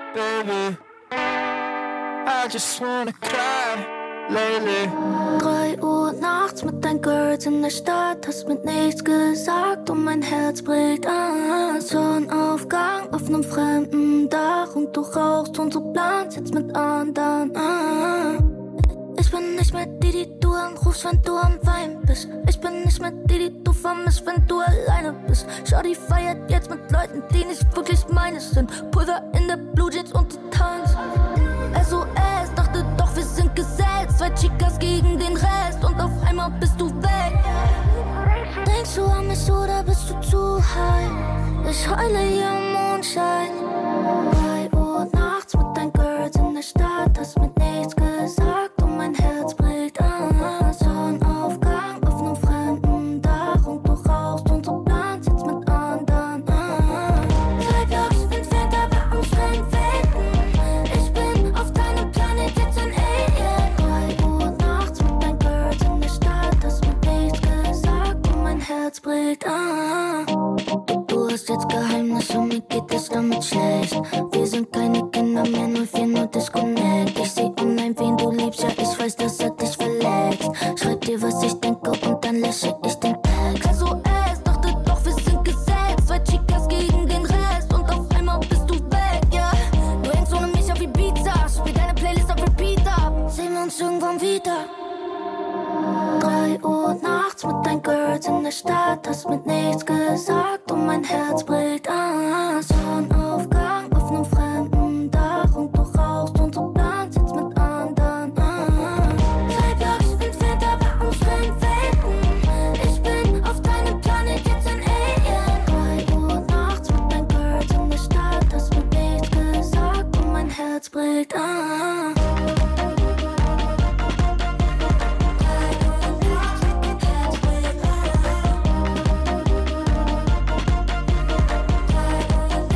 baby. I just wanna cry lately. 3 Uhr nachts mit deinen Girls in der Stadt, hast mir nichts gesagt und mein Herz bricht an. Sonnenaufgang auf nem fremden Dach und du rauchst und so planst jetzt mit anderen. Ich bin nicht mehr die du anrufst, wenn du am Wein bist. Ich bin nicht mehr die du vermisst, wenn du alleine bist. Shawty feiert jetzt mit Leuten, die nicht wirklich meines sind. Pulver in der Blue Jeans und du tanzt. SOS, dachte doch, wir sind gesetzt. 2 Chicas gegen den Rest und auf einmal bist du weg. Denkst du an mich oder bist du zu high? Ich heule hier im Mondschein. 3 Uhr nachts mit deinen Girls in der Stadt, hast mir nichts gesagt und mein Herz bricht an. Sonnenaufgang auf nem fremden Dach und du rauchst und so planst jetzt mit anderen. 2 Blocks entfernt, aber am Strand weten. Ich bin auf deinem Planet jetzt ein Alien. 3 Uhr nachts mit deinen Girls in der Stadt, hast mir nichts gesagt und mein Herz bricht an. Du hast jetzt Geheimnisse, mir geht es damit schlecht. Wir sind keine Kinder mehr, 04 nur Disconnect. Ich seh online, wen du liebst, ja ich weiß, dass er dich verletzt. Schreib dir, was ich denke und dann lösche ich den Text. SOS, dachte doch, wir sind gesetzt. 2 Chicas gegen den Rest und auf einmal bist du weg, ja. Du hängst ohne mich auf Ibiza, spiel deine Playlist auf Repeat ab. Sehen wir uns irgendwann wieder. 3 Uhr nachts mit deinen Girls in der Stadt, hast mir nichts gesagt und mein Herz bricht an. Sonnenaufgang auf nem fremden Dach und du rauchst und so planst jetzt mit anderen. 2 Blocks entfernt, aber am Strand weten. Ich bin auf deinem Planet jetzt ein Alien. 3 Uhr nachts mit deinen Girls in der Stadt, hast mir nichts gesagt und mein Herz bricht an.